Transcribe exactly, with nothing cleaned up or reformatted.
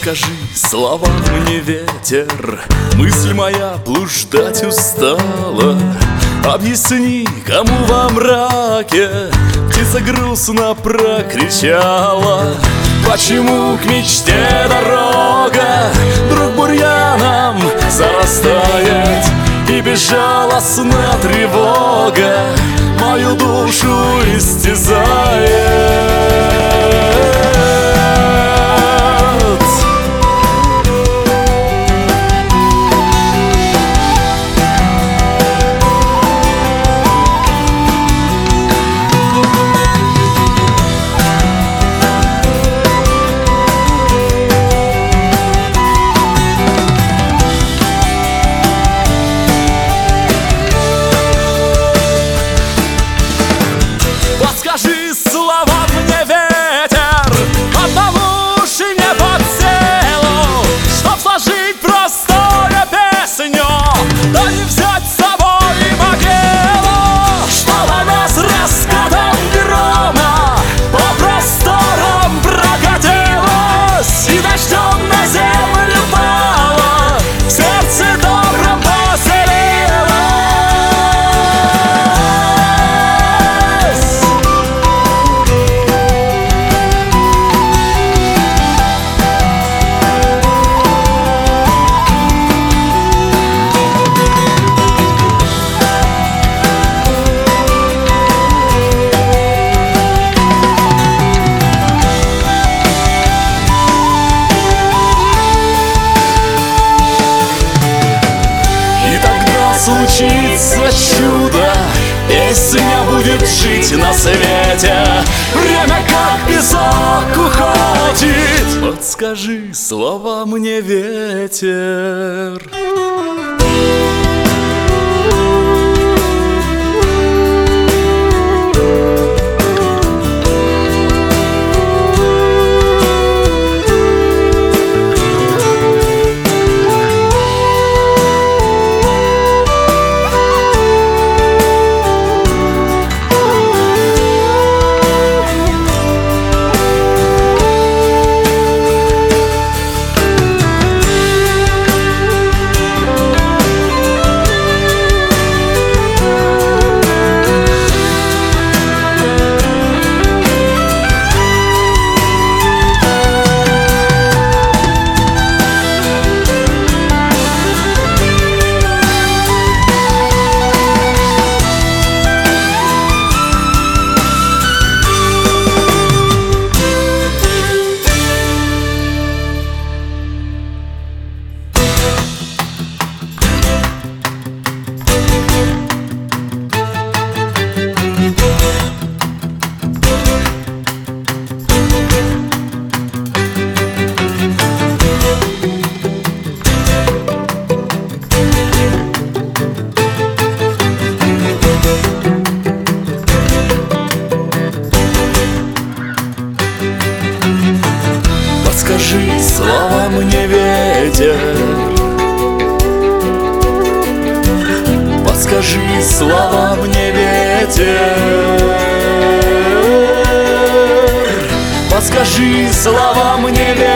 Подскажи слова мне, ветер, мысль моя блуждать устала. Объясни, кому во мраке птица грустно прокричала. Почему к мечте дорога вдруг бурьяном зарастает, и безжалостна тревога мою душу истязает? Скажи слова мне, ветер, одному уж и не под силу, чтоб сложить простую песню, да не взять с собой могилу, чтоб она с раскатом грома по просторам прокатилась и дождем на землю пала, в сердце добром поселилась. Случится чудо, песня будет жить на свете, время как песок уходит. Подскажи слова мне, ветер. Подскажи слова мне, ветер. Подскажи слова мне, ветер. Подскажи слова мне, ветер.